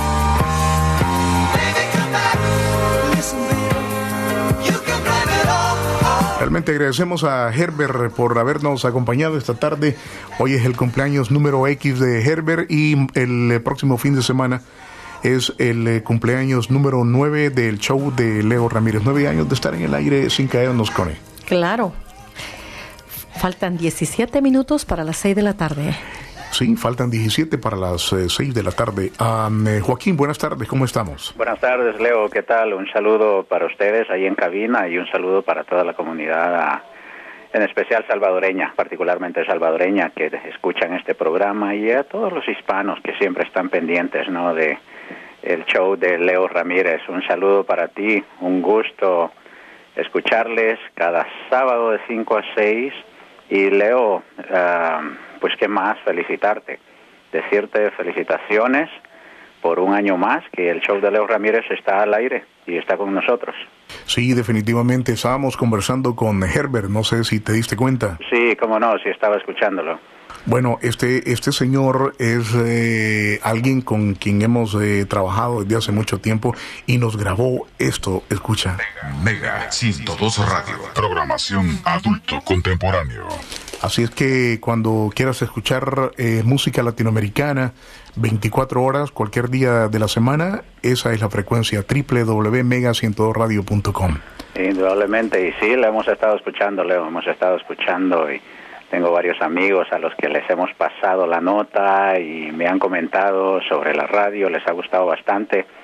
Baby, come back. Listen, baby, you can blame it all on Realmente agradecemos a Herbert por habernos acompañado esta tarde. Hoy es el cumpleaños número X de Herbert y el próximo fin de semana es el cumpleaños número 9 del show de Leo Ramírez. 9 años de estar en el aire sin caernos, Connie. Claro. Faltan 17 minutos para las 6 de la tarde. Sí, faltan 17 para las 6 de la tarde. Joaquín, buenas tardes, ¿cómo estamos? Buenas tardes, Leo, ¿qué tal? Un saludo para ustedes ahí en cabina y un saludo para toda la comunidad, en especial salvadoreña, particularmente salvadoreña, que escuchan este programa, y a todos los hispanos que siempre están pendientes, ¿no?, de el show de Leo Ramírez. Un saludo para ti, un gusto escucharles cada sábado de 5 a 6, y Leo, pues qué más, felicitarte, decirte felicitaciones por un año más que el show de Leo Ramírez está al aire y está con nosotros. Sí, definitivamente. Estábamos conversando con Herbert, no sé si te diste cuenta. Sí, cómo no, sí estaba escuchándolo. Bueno, este señor es alguien con quien hemos trabajado desde hace mucho tiempo y nos grabó esto, escucha. Mega 102 Radio, programación adulto contemporáneo. Así es que cuando quieras escuchar música latinoamericana, 24 horas, cualquier día de la semana, esa es la frecuencia, www.mega102radio.com. Indudablemente, y sí, lo hemos estado escuchando, Leo, hemos estado escuchando, y tengo varios amigos a los que les hemos pasado la nota y me han comentado sobre la radio, les ha gustado bastante.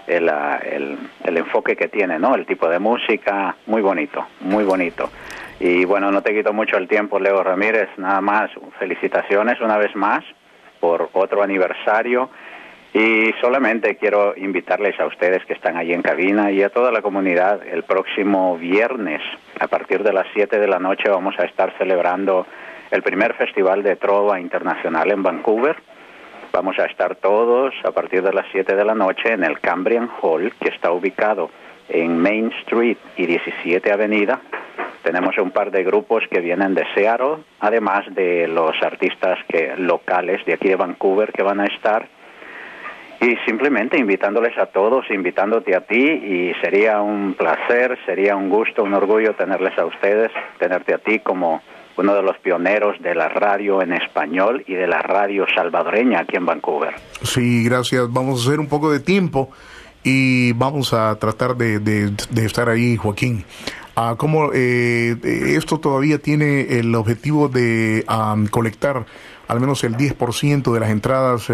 el enfoque que tiene, ¿no? El tipo de música, muy bonito, muy bonito. Y bueno, no te quito mucho el tiempo, Leo Ramírez, nada más, felicitaciones una vez más por otro aniversario. Y solamente quiero invitarles a ustedes que están ahí en cabina y a toda la comunidad. El próximo viernes, a partir de las 7 de la noche, vamos a estar celebrando el primer Festival de Trova Internacional en Vancouver. Vamos a estar todos a partir de las 7 de la noche en el Cambrian Hall, que está ubicado en Main Street y 17 Avenida. Tenemos un par de grupos que vienen de Seattle, además de los artistas locales de aquí de Vancouver que van a estar. Y simplemente invitándoles a todos, invitándote a ti, y sería un placer, sería un gusto, un orgullo tenerles a ustedes, tenerte a ti como uno de los pioneros de la radio en español y de la radio salvadoreña aquí en Vancouver. Sí, gracias. Vamos a hacer un poco de tiempo y vamos a tratar de estar ahí, Joaquín. ¿Cómo esto todavía tiene el objetivo de colectar al menos el 10% de las entradas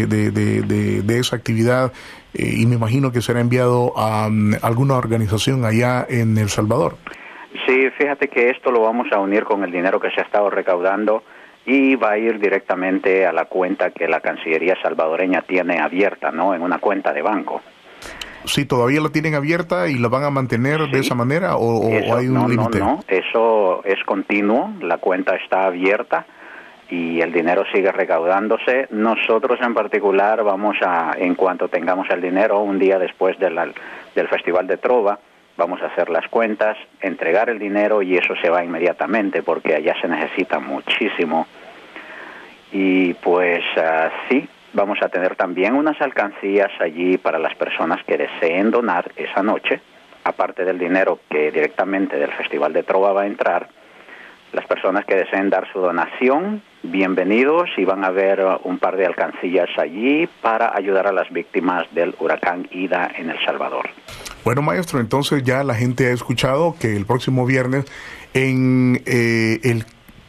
de esa actividad, y me imagino que será enviado a alguna organización allá en El Salvador? Sí, fíjate que esto lo vamos a unir con el dinero que se ha estado recaudando y va a ir directamente a la cuenta que la Cancillería salvadoreña tiene abierta, ¿no? En una cuenta de banco. Sí, ¿todavía la tienen abierta y la van a mantener de esa manera o hay un límite? No, eso es continuo, la cuenta está abierta y el dinero sigue recaudándose. Nosotros en particular vamos a, en cuanto tengamos el dinero, un día después del Festival de Trova, vamos a hacer las cuentas, entregar el dinero y eso se va inmediatamente porque allá se necesita muchísimo. Y pues sí, vamos a tener también unas alcancías allí para las personas que deseen donar esa noche, aparte del dinero que directamente del Festival de Trova va a entrar. Las personas que deseen dar su donación, bienvenidos, y van a ver un par de alcancías allí para ayudar a las víctimas del huracán Ida en El Salvador. Bueno, maestro, entonces ya la gente ha escuchado que el próximo viernes en el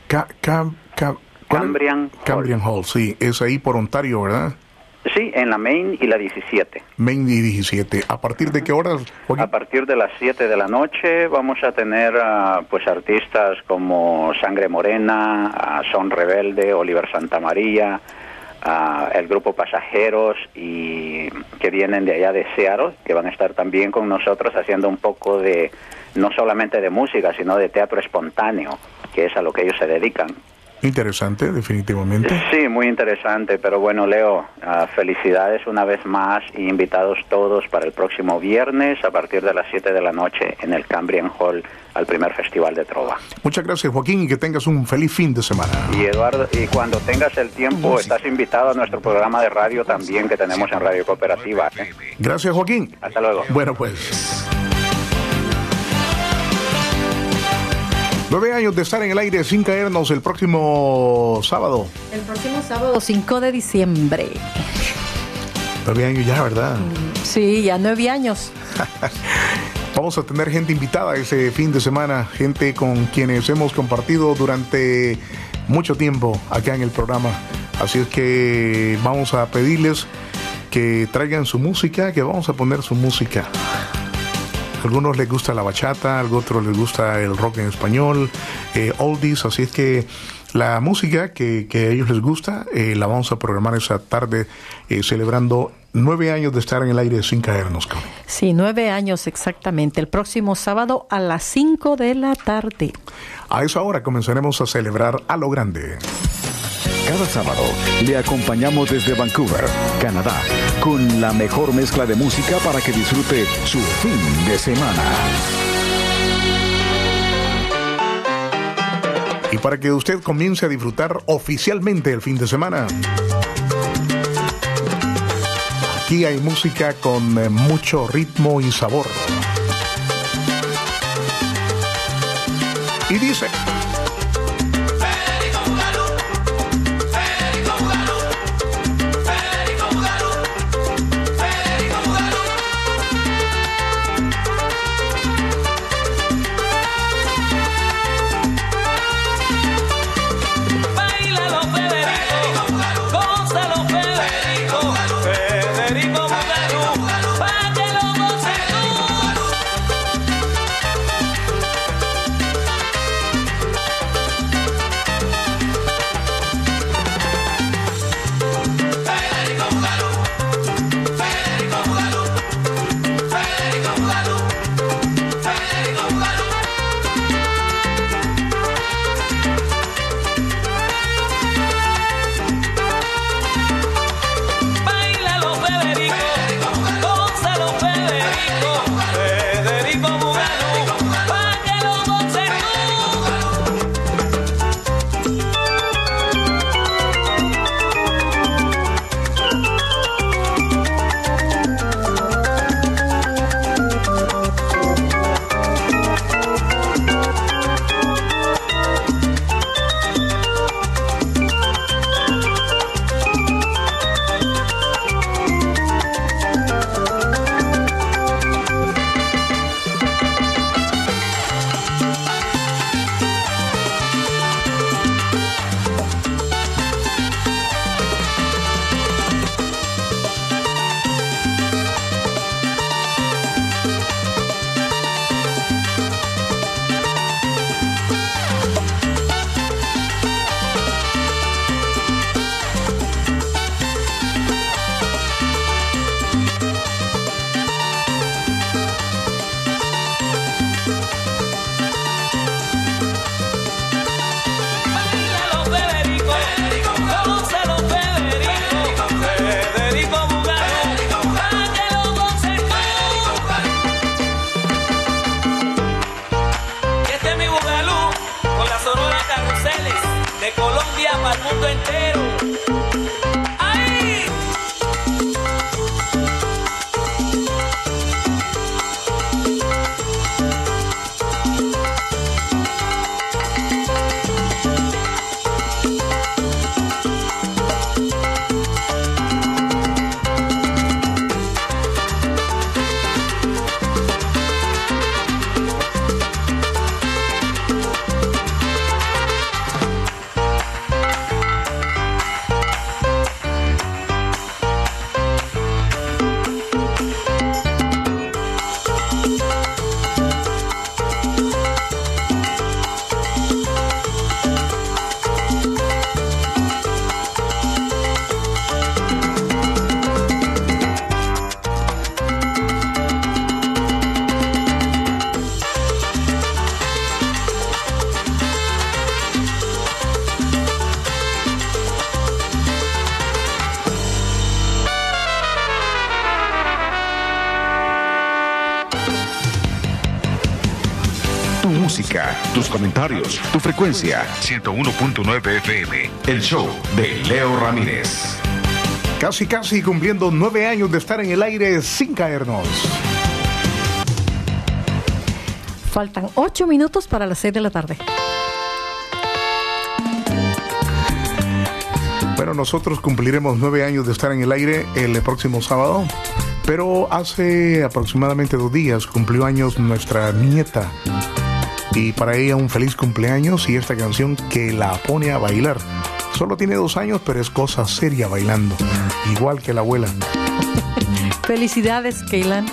Cambrian Hall, sí, es ahí por Ontario, ¿verdad? Sí, en la Main y la 17. Main y 17. ¿A partir de qué horas, Joaquín? A partir de las 7 de la noche vamos a tener pues artistas como Sangre Morena, Son Rebelde, Oliver Santamaría, el grupo Pasajeros, y que vienen de allá de Seattle, que van a estar también con nosotros haciendo un poco de, no solamente de música, sino de teatro espontáneo, que es a lo que ellos se dedican. Interesante, definitivamente. Sí, muy interesante, pero bueno, Leo, felicidades una vez más y invitados todos para el próximo viernes a partir de las 7 de la noche en el Cambrian Hall al primer Festival de Trova. Muchas gracias, Joaquín, y que tengas un feliz fin de semana. Y Eduardo, y cuando tengas el tiempo, estás invitado a nuestro programa de radio también que tenemos en Radio Cooperativa. Gracias, Joaquín. Hasta luego. Bueno, pues 9 años de estar en el aire sin caernos el próximo sábado. El próximo sábado 5 de diciembre. 9 años ya, ¿verdad? Sí, ya 9 años. Vamos a tener gente invitada ese fin de semana, gente con quienes hemos compartido durante mucho tiempo acá en el programa. Así es que vamos a pedirles que traigan su música, que vamos a poner su música. A algunos les gusta la bachata, a otros les gusta el rock en español, oldies, así es que la música que a ellos les gusta la vamos a programar esa tarde celebrando 9 años de estar en el aire sin caernos. Sí, 9 años exactamente, el próximo sábado a las 5 de la tarde. A esa hora comenzaremos a celebrar a lo grande. Cada sábado le acompañamos desde Vancouver, Canadá, con la mejor mezcla de música para que disfrute su fin de semana. Y para que usted comience a disfrutar oficialmente el fin de semana, aquí hay música con mucho ritmo y sabor. Y dice... Federico Bugalú, de Colombia para el mundo entero. ¡Ay! Música, tus comentarios, tu frecuencia, 101.9 FM, el show de Leo Ramírez. Casi cumpliendo 9 años de estar en el aire sin caernos. Faltan 8 minutos para las 6 de la tarde. Bueno, nosotros cumpliremos 9 años de estar en el aire el próximo sábado, pero hace aproximadamente 2 días cumplió años nuestra nieta. Y para ella un feliz cumpleaños y esta canción que la pone a bailar. Solo tiene 2 años, pero es cosa seria bailando, igual que la abuela. Felicidades, Keylan.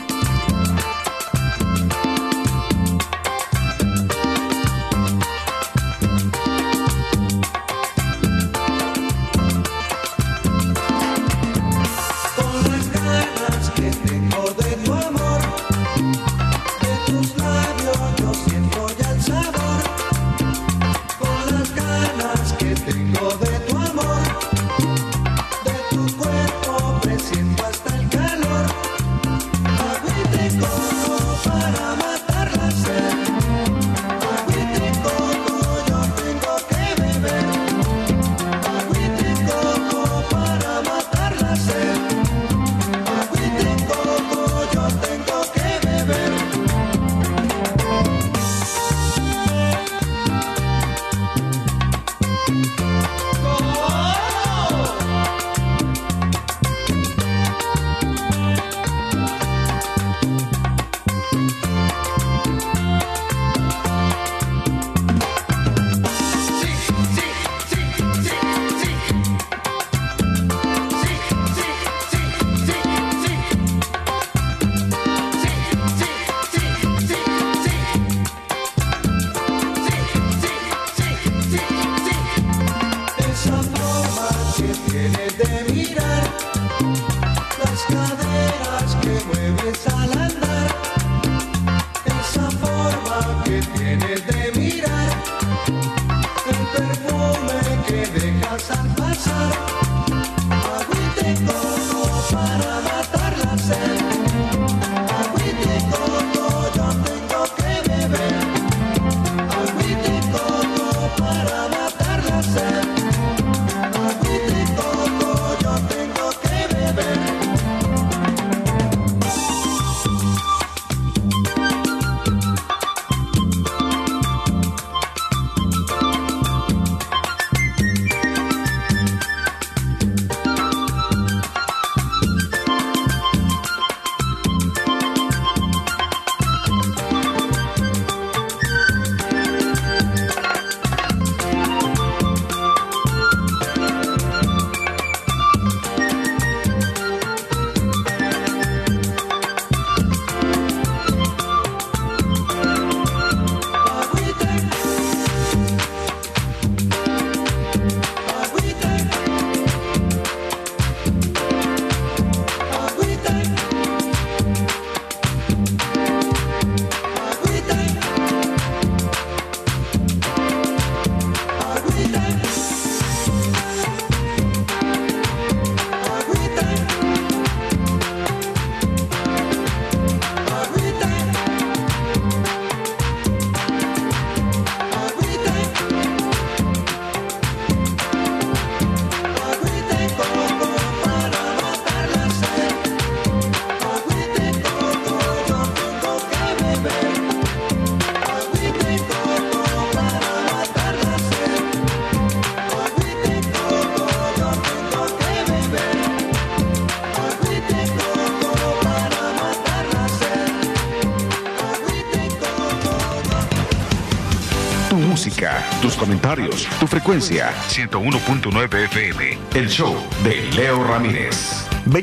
música, tus comentarios, tu frecuencia. 101.9 FM. El show de Leo Ramírez.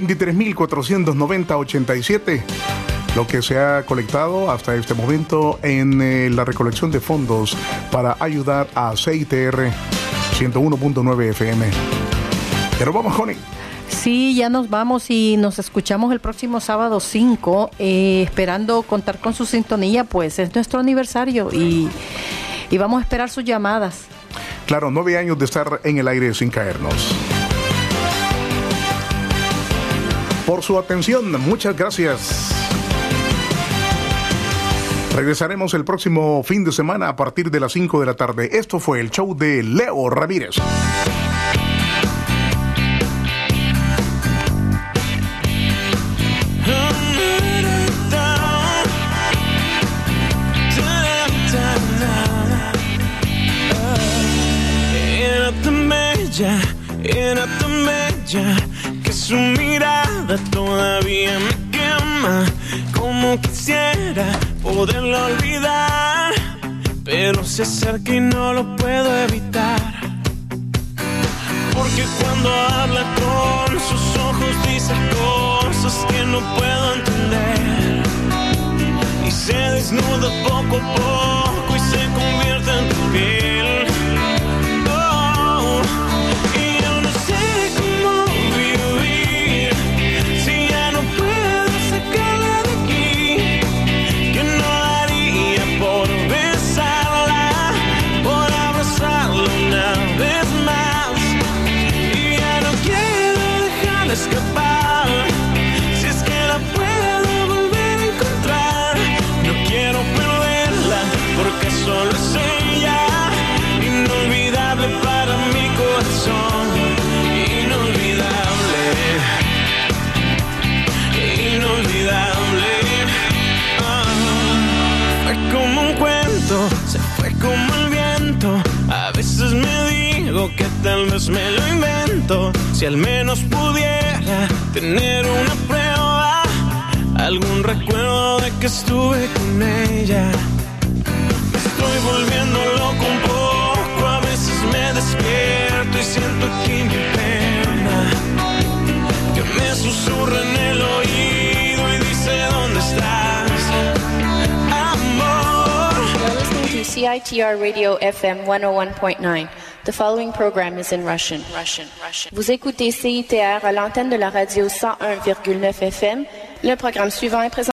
23.490.87. Lo que se ha colectado hasta este momento en la recolección de fondos para ayudar a CITR 101.9 FM. Pero vamos, Connie. Sí, ya nos vamos y nos escuchamos el próximo sábado 5, esperando contar con su sintonía, pues es nuestro aniversario y vamos a esperar sus llamadas. Claro, 9 años de estar en el aire sin caernos. Por su atención, muchas gracias. Regresaremos el próximo fin de semana a partir de las 5 de la tarde. Esto fue el show de Leo Ramírez. Era tan bella que su mirada todavía me quema. Como quisiera poderla olvidar, pero se acerca y no lo puedo evitar. Porque cuando habla con sus ojos dice cosas que no puedo entender. Y se desnuda poco a poco y se convierte en tu piel. Escapar, si es que la puedo volver a encontrar. No quiero perderla porque solo es ella, inolvidable para mi corazón, inolvidable, inolvidable. Fue como un cuento, se fue como el viento. A veces me digo que tal vez me lo invento. Si al menos pudiera tener una prueba, algún recuerdo de que estuve con ella. Me estoy volviendo loco un poco, a veces me despierto y siento aquí mi pena, que me susurra en el oído y dice ¿dónde estás, amor? You're listening to CITR Radio FM 101.9. The following program is in Russian. Vous écoutez CITR à l'antenne de la radio 101,9 FM. Le programme suivant est présenté